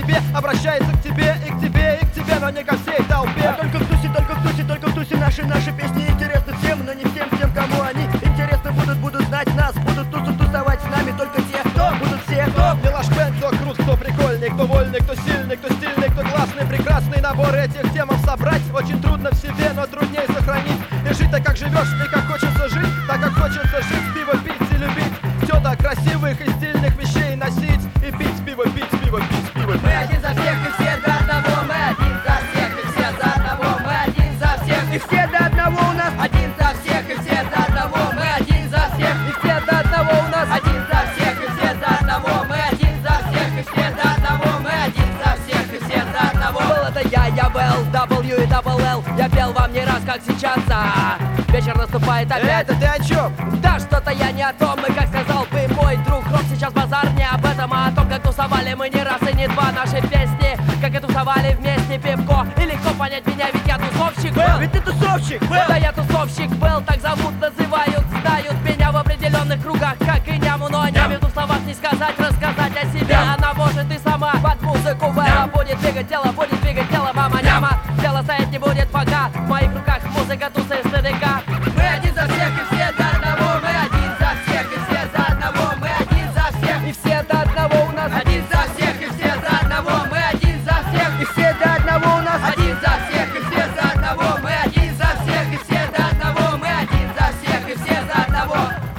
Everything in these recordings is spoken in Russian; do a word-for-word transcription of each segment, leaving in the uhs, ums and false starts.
себе, обращается к тебе и к тебе и к тебе, но не ко всей толпе. А только в тусе, только в тусе, только в тусе наши, наши песни интересны всем, но не всем тем, кому они интересны будут, будут знать нас, будут тусу тусовать с нами только те, кто будут все, кто Милашпен, кто крут, кто прикольный, кто вольный, кто сильный, кто стильный, кто классный, прекрасный набор этих темов собрать очень трудно в себе, но труднее сохранить и жить так, как живешь, и как хочется жить, так, как хочется жить, пиво пить и любить, теток красивых и стильных вещей носить и пить пиво, пить пиво, пить пиво. Мы один за всех и все до одного, мы один за всех и все за одного, мы один за всех и все до одного у нас, один за всех и все до одного, мы один за всех и все до одного у нас, один за всех и все до одного, мы один за всех и все до одного, мы один за всех и все до одного. Был это я, я Вэл, W и Double L. Я пел вам не раз, как сейчас, а вечер наступает опять. Это ты о чем? Да что-то я не о том, и как сказал бы мой друг Рок, сейчас базар не об этом, а о том, как тусовали мы не раз и не два. Наши песни, как и тусовали вместе пивко. И легко понять меня, ведь я тусовщик был. ведь ты тусовщик, был. Да я тусовщик был, так зовут, называют, знают меня в определенных кругах, как и няму, но няме в двух словах не сказать, рассказать о себе. Она может и сама под музыку Вэлла будет двигать тело, будет двигать тело, мама няма. Дело стоять не будет пока, в моих руках музыка туса из ТДК. Мы один за всех и все до одного, мы один за всех и все за одного, мы один за всех и все до одного у нас, один за всех и все за одного, мы один за всех и все до одного у нас, один за всех и все за одного, мы один за всех и все до одного, мы один за всех и все за одного.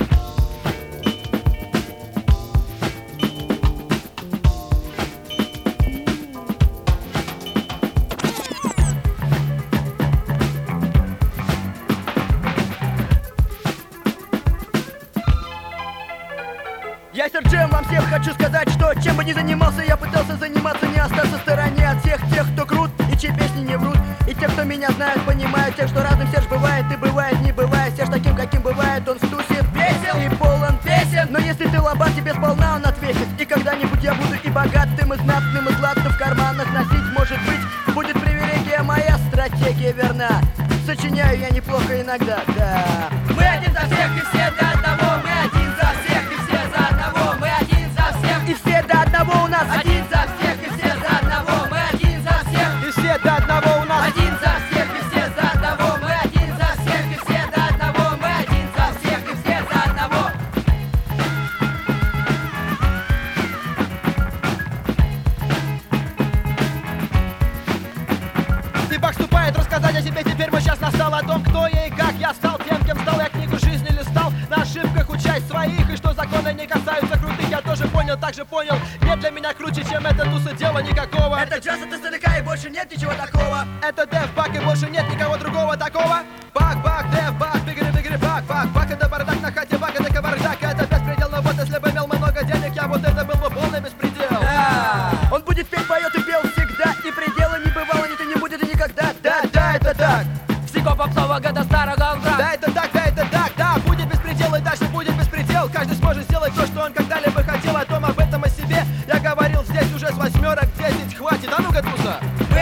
Я Серджем, вам всем хочу сказать, что чем бы ни занимался, я пытался заниматься, не остаться в стороне от всех тех, кто крут и чьи песни не врут. И те, кто меня знают, понимают тех, что разным Серж бывает и бывает не бывает. Серж таким, каким бывает, он в тусе весел и полон песен. Но если ты лобан, тебе сполна он ответит. И когда-нибудь я буду и богатым, и знатным, и златным в карманах носить. Может быть, будет привилегия, моя стратегия верна. Сочиняю я неплохо иногда, да. Мы один за всех и все до одного, мы один за всех и все за одного, мы один за всех и все до одного у нас, один за всех и все за одного, мы один за всех И все до одного у нас, один за всех и все за одного, мы один за всех и все до одного, мы один за всех и все за одного. Стебак вступает рассказать о себе, теперь мой час настал, о том, кто я и как я стал тем, кем стал. Я книгу жизни листал, на ошибках учась своих, и что законы не касаются крутых, я тоже понял, так же понял. Нет для меня круче, чем это туса, дела никакого. Это джаз от издалека, и больше нет ничего такого. Это Дэв Бак, и больше нет никого другого такого. Бак, бак, Дэв Бак, бигри, бигри, бак, бак, бак. Это бардак на хате, бак, это кавардак. Это беспредел, но вот если бы имел много денег, я вот это был бы полный беспредел. Да. Он будет петь, поет и пел всегда, и предела не бывало, нет и не будет и никогда. Да, да, это так. Всего попсового года старого утра. Да, это так, да, это так, да. Будет беспредел, и дальше будет беспредел. Каждый сможет сделать то, что он когда-либо хотел. О том, об этом, о себе я говорил здесь уже с восьмерок десять. Хватит, а ну-ка, туса. Мы